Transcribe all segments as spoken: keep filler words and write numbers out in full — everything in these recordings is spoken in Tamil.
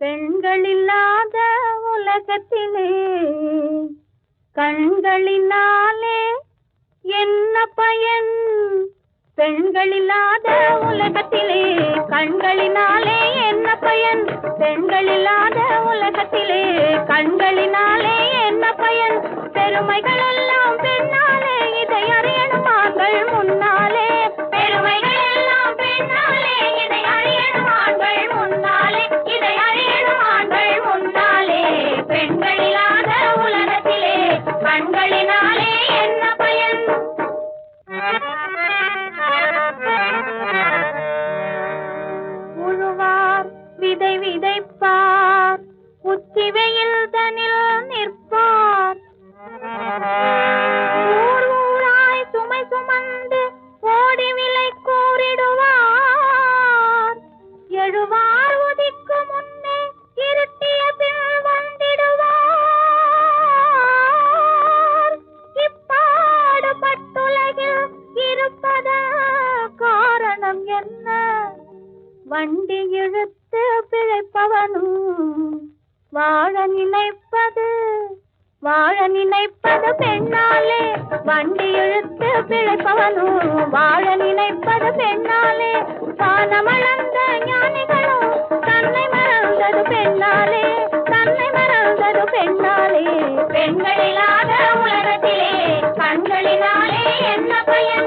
பெண்கள் இல்லாத உலகத்திலே கண்களினாலே என்ன பயன்? பெண்கள் இல்லாத உலகத்திலே கண்களினாலே என்ன பயன்? பெண்கள் இல்லாத உலகத்திலே கண்களினாலே என்ன பயன்? பெருமைகள் எல்லாம் பெண்ணாலே, இதை அறியணும் ஆண்கள் முன்னாலே. பெருமைகள் எல்லாம் பெண்ணாலே, இதை அறியணும் ஆண்கள் முன்னாலே. இதை அறியணும் ஆண்கள் முன்னாலே. பெண்கள் இல்லாத உலகத்திலே கண்களினாலே என்ன பயன்? உழுவார் விதை விதைப்பார், உச்சி வெயில் தனில் நிற்பார். ஊர் ஊராய் சுமை சுமந்து ஓடி விலை கூறிடுவார். எழுவார் உதிக்கு முன்னே இருட்டிய பின் வந்திடுவார். இப்பாடுபட்டுலகில் இருப்பத காரணம் என்ன? வண்டி இழுத்து பிழைப்பவனும் வாழ நினைப்பது வாழ நினைப்பது பெண்ணாலே. வண்டி இழுத்து பிழைப்பவனும் வாழ நினைப்பது பெண்ணாலே. வானமளந்த ஞானிகளும் தன்னை மறந்தது பெண்ணாலே. தன்னை மறந்தது பெண்ணாலே. பெண்களில்லாத உலகத்திலே கண்களினாலே என்ன பயன்?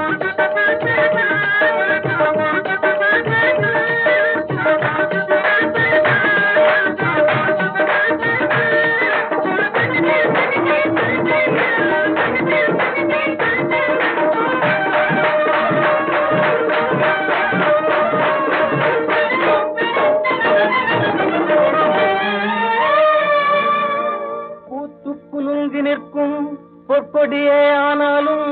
நிற்கும் பொற்கொடியே ஆனாலும்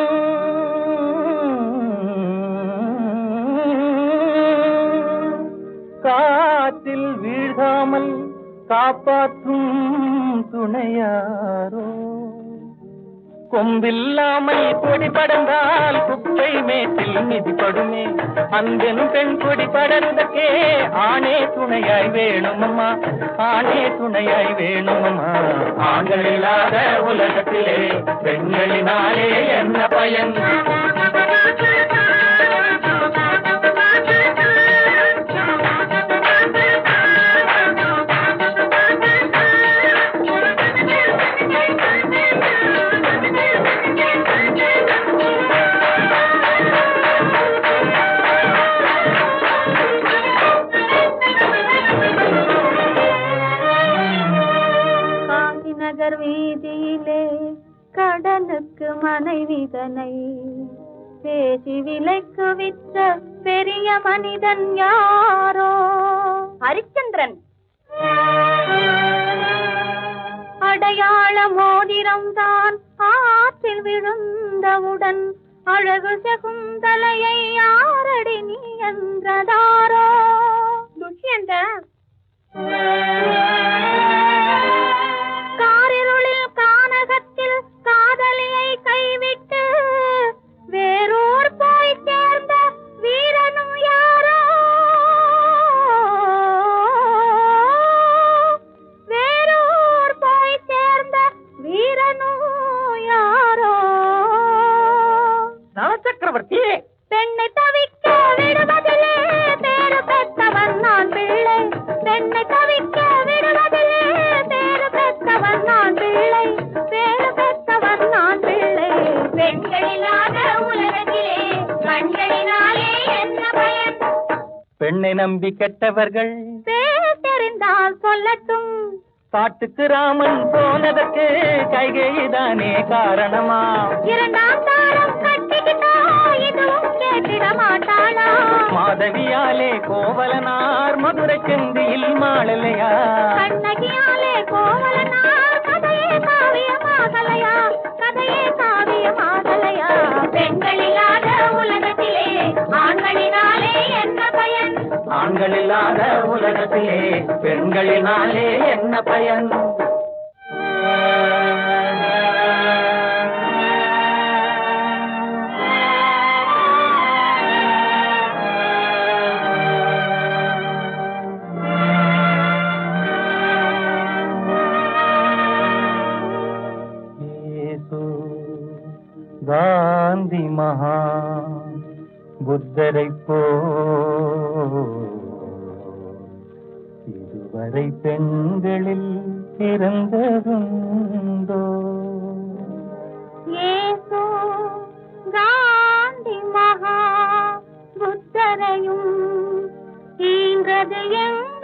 காற்றில் வீழ்காமல் காப்பாற்றும் துணையாரோ? கொம்பில்லாமல் கொடி படர்ந்தால் குப்பை மேட்டில் மிதிப்படுமே. அன்பெனும் பெண் கொடி படர்ந்தக்கே ஆணே துணையாய் வேணுமம்மா, ஆணே துணையாய் வேணுமம்மா. ஆண்கள் இல்லாத உலகத்திலே பெண்களினாலே என்ன பயன்? வீதியிலே கடனுக்கு மனைவிதனை பேசி விலைக்கு விற்ற பெரிய மனிதன் யாரோ? ஹரிச்சந்திரன். அடையாள மோதிரம் தான் ஆற்றில் விழுந்தவுடன் அழகு சகுந்தலையை யாரடி நீ என்றதாரோ? துஷ்யந்த. காரிருளில் கானகத்தில் காதலியை கைவிட்டு வேறோர் போய் சேர்ந்த வீரனும் யாரோ? வேறோர் போய் சேர்ந்த வீரனும் யாரோ? சக்கரவர்த்தி. பெண்ணை தவிக்க விடுவதிலே பேரு பெற்றவன் நான் பிள்ளை. பெண்ணை தவிக்க விடுவதிலே பேரு பெற்றவன் நான் பிள்ளை. பேரு பெற்றவன் நான் பிள்ளை. பெண்களில்லாத உலகத்திலே கண்களினாலே என்ன பயன்? பெண்ணை நம்பி கெட்டவர்கள் பேர் தெரிந்தால் சொல்லட்டும். காட்டுக்கு ராமன் போனதற்கு கைகைதானே காரணமா? இரண்டாம் தாரம் கட்டிக்கிட்டா இதுவும் கேட்டிட மாட்டாளா? மாதவியாலே கோவலனார் மதுரை செந்தியில் மாளலையா? கண்ணகியாலே கோவலனார் கதையே காவியமாகலையா? கதையே காவியமாகலையா? பெண்களில்லாத உலகத்திலே ஆண்களினாலே என்ன பயன்? ஆண்களில்லாத உலகத்திலே பெண்களினாலே என்ன பயன்? மகா புத்தரை போ இதுவரை பெண்களில் பிறந்ததுண்டோ? ஏசு காந்தி மகா புத்தரையும் ஈன்றது எங்க